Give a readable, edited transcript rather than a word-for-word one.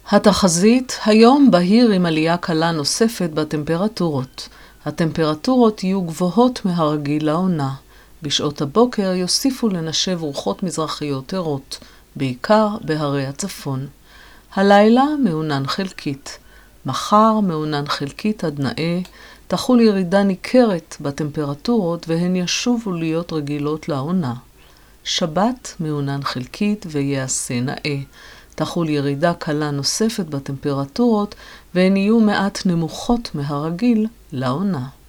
התחזית, היום בהיר עם עלייה קלה נוספת בטמפרטורות. הטמפרטורות יהיו גבוהות מהרגיל לעונה. בשעות הבוקר יוסיפו לנשב רוחות מזרחיות ערות, בעיקר בהרי הצפון. הלילה מעונן חלקית. מחר מעונן חלקית עד נאה, תחול ירידה ניכרת בטמפרטורות והן ישובו להיות רגילות לעונה. שבת מעונן חלקית ויעשה נאה. תחול ירידה קלה נוספת בטמפרטורות והן יהיו מעט נמוכות מהרגיל לעונה.